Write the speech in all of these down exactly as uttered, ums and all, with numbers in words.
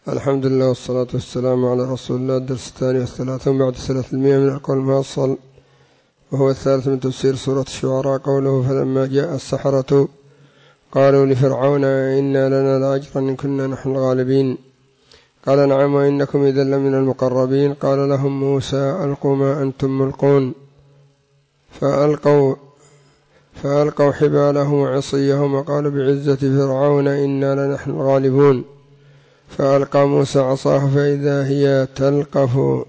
الحمد لله والصلاة والسلام على رسول الله. الدرس الثاني والثلاثون بعد ثلاث المئة من القول المفصل، وهو الثالث من تفسير سورة الشعراء. قوله: فلما جاء السحرة قالوا لفرعون إنا لنا لأجرا إن كنا نحن الغالبين. قال: نعم وإنكم إذا لمن المقربين. قال لهم موسى: ألقوا ما أنتم ملقون. فألقوا فألقوا حبالهم وعصيهم وقالوا بعزة فرعون إنا لنحن الغالبون. فألقى موسى عصاه فإذا هي تلقف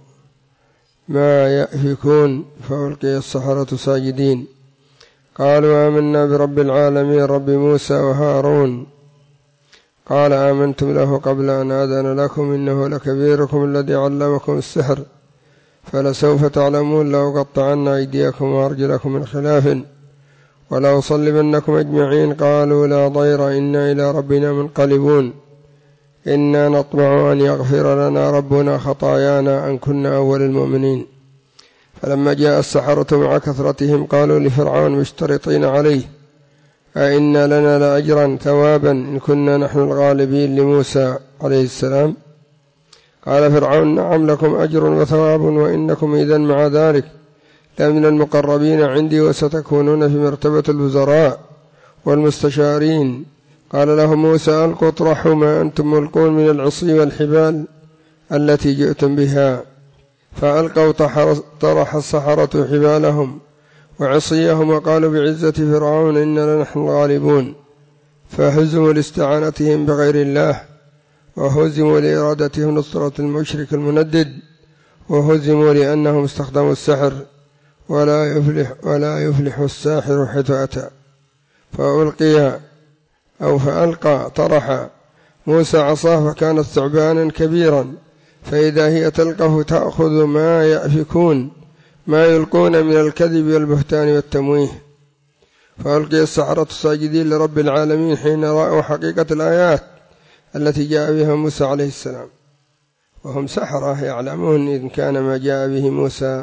ما يأفكون، فألقي السحرة ساجدين. قالوا: آمنا برب العالمين رب موسى وهارون. قال: آمنتم له قبل أن آذن لكم إنه لكبيركم الذي علمكم السحر، فلسوف تعلمون لأقطعن أيديكم وأرجلكم من خلاف ولأصلبنكم أجمعين. قالوا: لا ضير إنا إلى ربنا منقلبون. إنا نطمع أن يغفر لنا ربنا خطايانا أن كنا أول المؤمنين. فلما جاء السحرة مع كثرتهم قالوا لفرعون مشترطين عليه: أئنا لنا لأجرا ثوابا إن كنا نحن الغالبين لموسى عليه السلام. قال فرعون: نعم لكم أجر وثواب وإنكم إذن مع ذلك لمن المقربين عندي وستكونون في مرتبة الوزراء والمستشارين. قال لهم موسى: ألقوا اطرحوا ما أنتم ملقون من العصي والحبال التي جئتم بها. فألقوا طرح السحرة حبالهم وعصيهم وقالوا بعزة فرعون إنا لنحن الغالبون. فهزموا لاستعانتهم بغير الله، وهزموا لإرادتهم نصرة المشرك المندد، وهزموا لأنهم استخدموا السحر، ولا يفلح, ولا يفلح الساحر حيث أتى. فألقي أو فألقى طرح موسى عصاه فكانت ثعبانا كبيرا، فإذا هي تلقف تأخذ ما يأفكون، ما يلقون من الكذب والبهتان والتمويه. فألقي السحرة ساجدين لرب العالمين حين رأوا حقيقة الآيات التي جاء بها موسى عليه السلام، وهم سحرة يعلمون إن كان ما جاء به موسى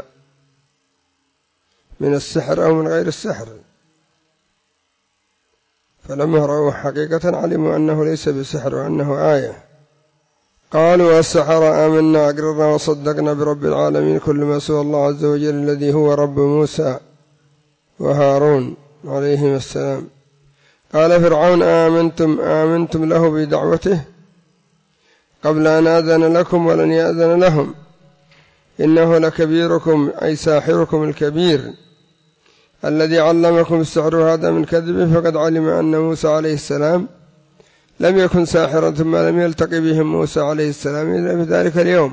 من السحر أو من غير السحر. فلما رأوا حقيقة علموا أنه ليس بسحر وأنه آية. قالوا: السحرة آمنا أقررنا وصدقنا برب العالمين كل ما سوى الله عز وجل الذي هو رب موسى وهارون عليهم السلام. قال فرعون: آمنتم آمنتم له بدعوته قبل أن آذن لكم ولن يأذن لهم، إنه لكبيركم أي ساحركم الكبير الذي علمكم السحر هذا من كذب. فقد علم أن موسى عليه السلام لم يكن ساحرا ثم لم يلتقي بهم موسى عليه السلام إلا في ذلك اليوم.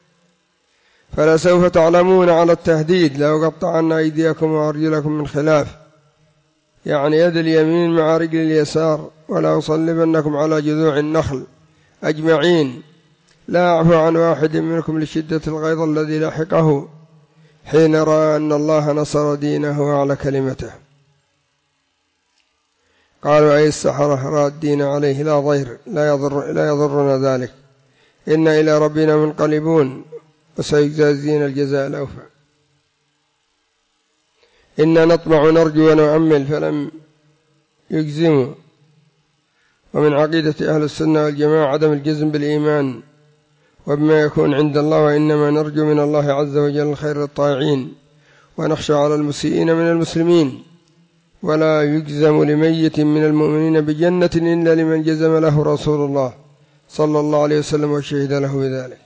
فلسوف تعلمون على التهديد لأقطعن أيديكم وأرجلكم من خلاف، يعني يد اليمين مع رجل اليسار، ولا أصلبنكم على جذوع النخل أجمعين، لا أعفو عن واحد منكم لشدة الغيظ الذي لحقه حين رأى أن الله نصر دينه وعلى كلمته. قالوا: أي السحرة رادين عليه لا ضير لا, يضر لا يضرنا ذلك، إنا إلى ربنا منقلبون وسيجازينا الجزاء الأوفى. إنا نطمع نرجو ونؤمل فلم يجزموا. ومن عقيدة أهل السنة والجماعة عدم الجزم بالإيمان وبما يكون عند الله، وإنما نرجو من الله عز وجل الخير للطائعين ونخشى على المسيئين من المسلمين. ولا يجزم لميت من المؤمنين بجنة إلا لمن جزم له رسول الله صلى الله عليه وسلم وشهد له بذلك.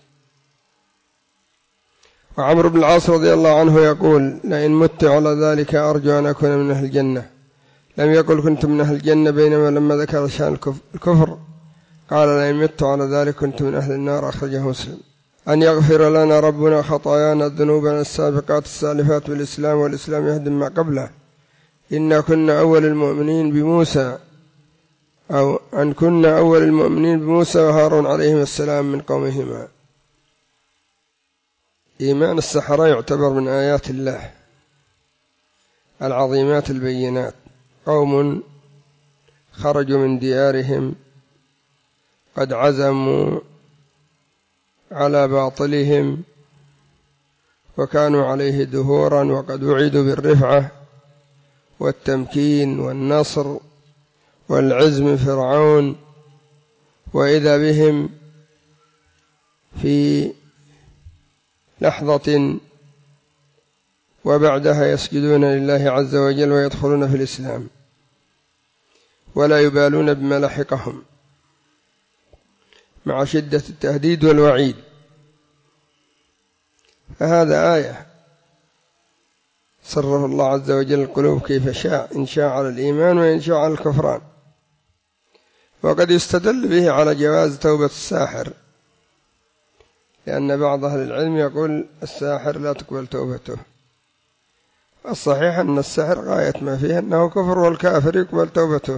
وعمرو بن العاص رضي الله عنه يقول: لئن مت على ذلك أرجو أن أكون من أهل الجنة. لم يقل كنت من أهل الجنة، بينما لما ذكر شأن الكفر قال: لئن مت على ذلك كنت من أهل النار. أخرجه مسلم. أن يغفر لنا ربنا خطايانا ذنوبنا السابقات السالفات بالإسلام، والإسلام يهدم ما قبله. إنا كنا أول المؤمنين بموسى أو أن كنا أول المؤمنين بموسى وهارون عليهما السلام من قومهما. إيمان السحرة يعتبر من آيات الله العظيمات البينات. قوم خرجوا من ديارهم قد عزموا على باطلهم وكانوا عليه دهورا، وقد وعدوا بالرفعة والتمكين والنصر والعز من فرعون، وإذا بهم في لحظة وبعدها يسجدون لله عز وجل ويدخلون في الإسلام ولا يبالون بما لحقهم مع شدة التهديد والوعيد. فهذا آية صرف الله عز وجل القلوب كيف شاء، إن شاء على الإيمان وإن شاء على الكفران. وقد يستدل به على جواز توبة الساحر، لأن بعض أهل العلم يقول الساحر لا تقبل توبته. الصحيح أن السحر غاية ما فيه أنه كفر، والكافر يقبل توبته.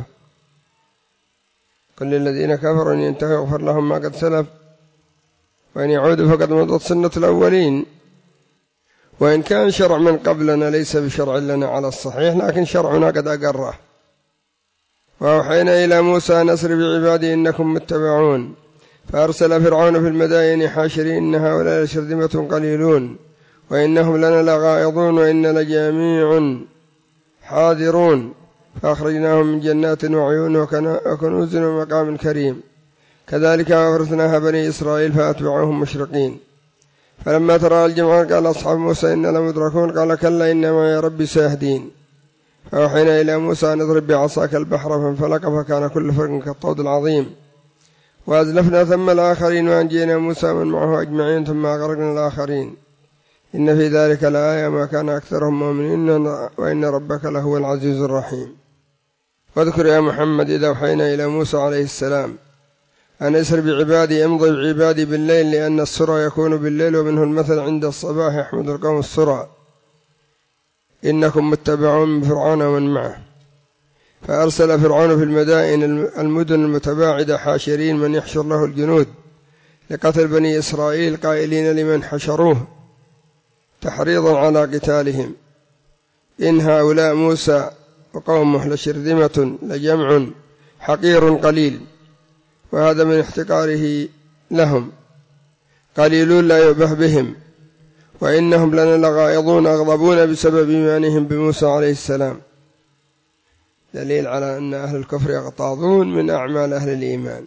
قل للذين كفروا إن ينتهوا يغفر لهم ما قد سلف وإن يعودوا فقد مضت سنة الأولين. وإن كان شرع من قبلنا ليس بشرع لنا على الصحيح، لكن شرعنا قد أقره. وأوحينا إلى موسى أن أسر بعبادي إنكم متبعون فأرسل فرعون في المدائن حاشرين إن هؤلاء لشرذمة قليلون وإنهم لنا لغائظون وإن لجميع حاذرون فأخرجناهم من جنات وعيون وكنوز ومقام كريم كذلك أورثناها بني إسرائيل فأتبعوهم مشرقين. فلما ترى الجمعان قال أصحاب موسى إنا لمدركون قال كلا إن معي ربي سيهدين. فأوحينا إلى موسى أن اضرب بعصاك البحر فانفلق فكان كل فرق كالطود العظيم وأزلفنا ثم الآخرين وأنجينا موسى من معه أجمعين ثم أغرقنا الآخرين إن في ذلك لآية ما كان أكثرهم مؤمنين وإن ربك لهو العزيز الرحيم. واذكر يا محمد إذا أوحينا إلى موسى عليه السلام أن أسر بعبادي امضي بعبادي بالليل لأن السرى يكون بالليل ومنه المثل عند الصباح يحمد القوم السرى إنكم متبعون من فرعون ومن معه. فأرسل فرعون في المدائن المدن المتباعدة حاشرين من يحشر له الجنود لقتل بني إسرائيل قائلين لمن حشروه تحريضا على قتالهم إن هؤلاء موسى وقومه لشرذمة لجمع حقير قليل. وهذا من احتقاره لهم قليلون لا يؤبه بهم وإنهم لنا لغائظون أغضبون بسبب إيمانهم بموسى عليه السلام. دليل على أن أهل الكفر يغتاظون من أعمال أهل الإيمان.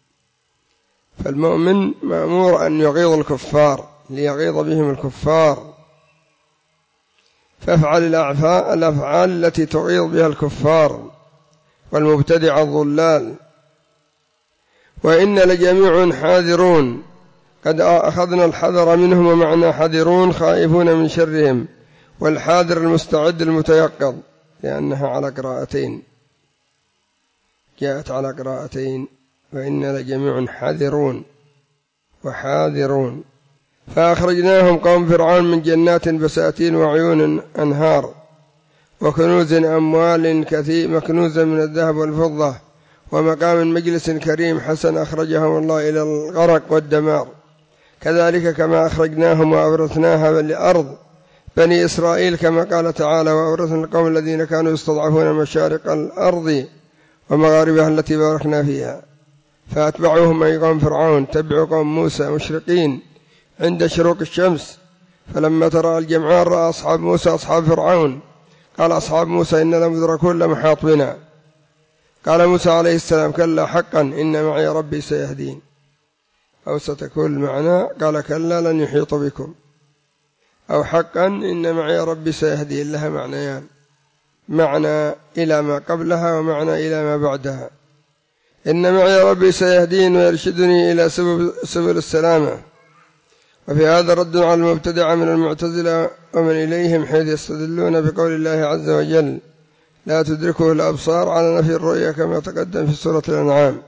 فالمؤمن مأمور أن يغيظ الكفار ليغيظ بهم الكفار، فافعل الأفعال التي تغيظ بها الكفار والمبتدع الضلال. وإن لجميع حاذرون قد أخذنا الحذر منهم ومعنى حذرون خائفون من شرهم، والحاذر المستعد المتيقظ لأنها على قراءتين جاءت على قراءتين وإن لجميع حاذرون وحاذرون. فأخرجناهم قوم فرعون من جنات بساتين وعيون أنهار وكنوز أموال كثير مكنوزة من الذهب والفضة ومقام مجلس كريم حسن أخرجهم الله إلى الغرق والدمار. كذلك كما أخرجناهم وأورثناها لأرض بني إسرائيل كما قال تعالى وأورثنا القوم الذين كانوا يستضعفون مشارق الأرض ومغاربها التي باركنا فيها. فأتبعوهم أي قوم فرعون تبعوا قوم موسى مشرقين عند شروق الشمس. فلما ترى الجمعان رأى أصحاب موسى أصحاب فرعون قال أصحاب موسى إن لمدركون لمحاط بنا. قال موسى عليه السلام كلا حقا إن معي ربي سيهدين أو ستكون المعنى قال كلا لن يحيط بكم أو حقا إن معي ربي سيهدين لها معنيان، معنى إلى ما قبلها ومعنى إلى ما بعدها. إن معي ربي سيهدين ويرشدني إلى سبل السلامة. وفي هذا رد على المبتدع من المعتزلة ومن إليهم حيث يستدلون بقول الله عز وجل لا تدركه الأبصار على نفي الرؤية كما تقدم في سورة الأنعام.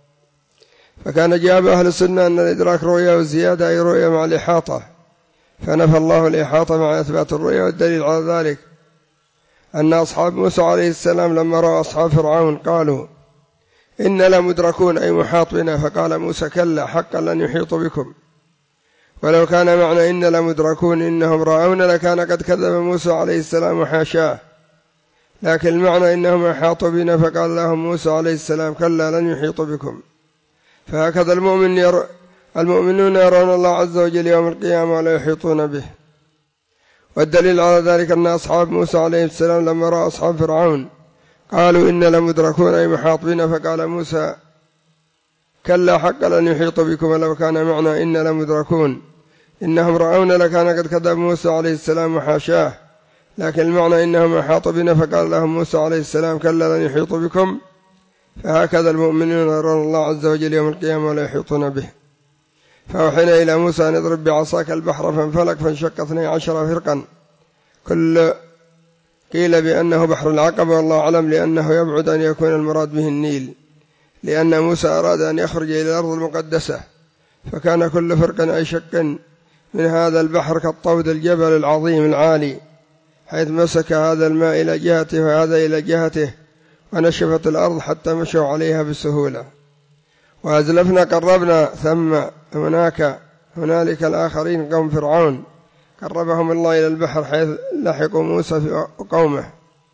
فكان جواب أهل السنة أن الإدراك رؤية والزيادة أي رؤية مع الإحاطة، فنفى الله الإحاطة مع إثبات الرؤية. والدليل على ذلك أن أصحاب موسى عليه السلام لما رأى أصحاب فرعون قالوا إن لمدركون أي محاط بنا، فقال موسى كلا حقا لن يحيط بكم. ولو كان معنى إن لمدركون إنهم رأون لكان قد كذب موسى عليه السلام وحاشاه، لكن المعنى إنهم أحاطوا بنا فقال لهم موسى عليه السلام كلا لن يحيط بكم. فهكذا المؤمن ير... المؤمنون يرون الله عز وجل يوم القيامة ولا يحيطون به. والدليل على ذلك أن أصحاب موسى عليه السلام لما رأى أصحاب فرعون قالوا إن لمدركون أي محاط بنا، فقال موسى كلا حق لن يحيط بكم ولو كان معنا إنا لمدركون إنهم رأونا لكان قد كذب موسى عليه السلام وحاشاه، لكن المعنى إنهم أحاطوا بنا فقال لهم موسى عليه السلام كلا لن يحيط بكم. فهكذا المؤمنون يرون الله عز وجل يوم القيامة ولا يحيطون به. فأوحينا إلى موسى أن اضرب بعصاك البحر فانفلق فانشق اثني عشر فرقا، كل قيل بأنه بحر العقبة والله أعلم، لأنه يبعد أن يكون المراد به النيل، لأن موسى أراد أن يخرج إلى الأرض المقدسة، فكان كل فرق أي شق من هذا البحر كالطود الجبل العظيم العالي، حيث مسك هذا الماء إلى جهته وهذا إلى جهته، ونشفت الأرض حتى مشوا عليها بسهولة. وأزلفنا قربنا ثم هناك هنالك الآخرين قوم فرعون قربهم الله إلى البحر حيث لحقوا موسى وقومه.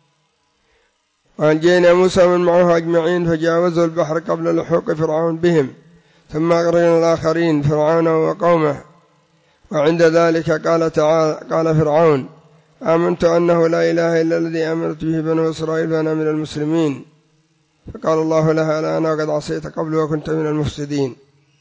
وأنجينا موسى من معه أجمعين فجاوزوا البحر قبل لحوق فرعون بهم، ثم أغرقنا الآخرين فرعون وقومه. وعند ذلك قال تعالى قال فرعون آمنت أنه لا إله إلا الذي آمنت به بنو إسرائيل وأنا من المسلمين. فقال الله لها الآن وقد عصيت قبل وكنت من المفسدين.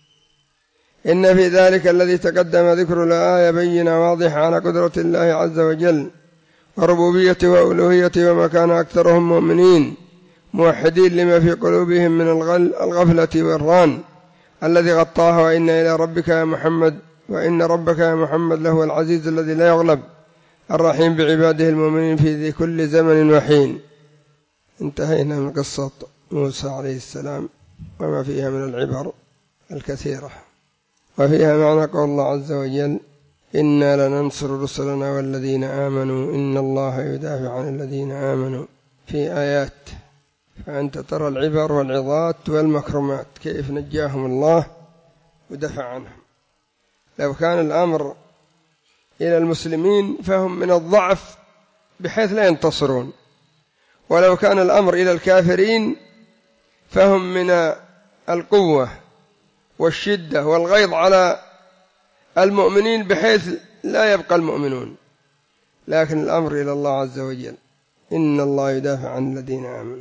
إن في ذلك الذي تقدم ذكر الآية بينة واضحة على قدرة الله عز وجل وربوبيته وألوهيته، وما كان أكثرهم مؤمنين موحدين لما في قلوبهم من الغفلة والران الذي غطاها. وإن إلى ربك يا محمد وإن ربك يا محمد لهو العزيز الذي لا يغلب الرحيم بعباده المؤمنين في كل زمن وحين. انتهينا من قصة موسى عليه السلام وما فيها من العبر الكثيرة، وفيها معنى قول الله عز وجل إنا لننصر رسلنا والذين آمنوا إن الله يدافع عن الذين آمنوا في آيات. فأنت ترى العبر والعظات والمكرمات كيف نجاهم الله ودفع عنهم. لو كان الأمر إلى المسلمين فهم من الضعف بحيث لا ينتصرون، ولو كان الأمر إلى الكافرين فهم من القوة والشدة والغيظ على المؤمنين بحيث لا يبقى المؤمنون. لكن الأمر إلى الله عز وجل إن الله يدافع عن الذين آمنوا.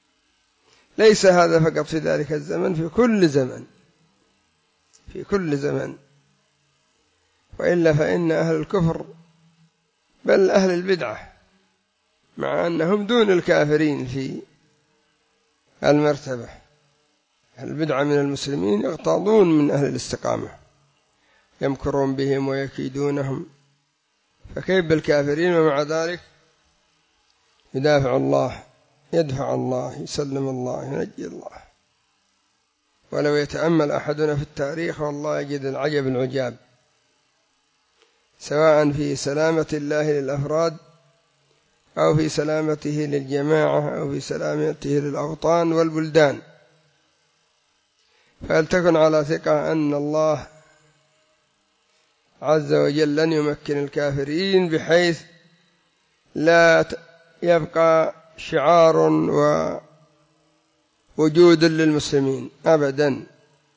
ليس هذا فقط في ذلك الزمن، في كل زمن في كل زمن وإلا فإن أهل الكفر بل أهل البدعة مع أنهم دون الكافرين في المرتبة، أهل البدعة من المسلمين يغتاظون من أهل الاستقامة، يمكرون بهم ويكيدونهم، فكيف بالكافرين؟ ومع ذلك يدافع الله يدفع الله يسلم الله ينجي الله. ولو يتأمل أحدنا في التاريخ والله يجد العجب العجاب، سواء في سلامة الله للأفراد أو في سلامته للجماعة أو في سلامته للأوطان والبلدان. فلتكن على ثقة أن الله عز وجل لن يمكن الكافرين بحيث لا يبقى شعار ووجود للمسلمين أبدا،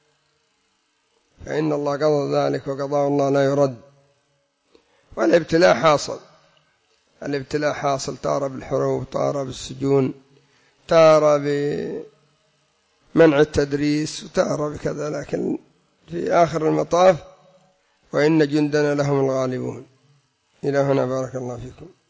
فإن الله قضى ذلك وقضاء الله لا يرد. والابتلاء حاصل، الابتلاء حاصل تارى بالحروب، تارى بالسجون، تارى بمنع التدريس، وتارى بكذا، لكن في آخر المطاف وإن جندنا لهم الغالبون. إلى هنا بارك الله فيكم.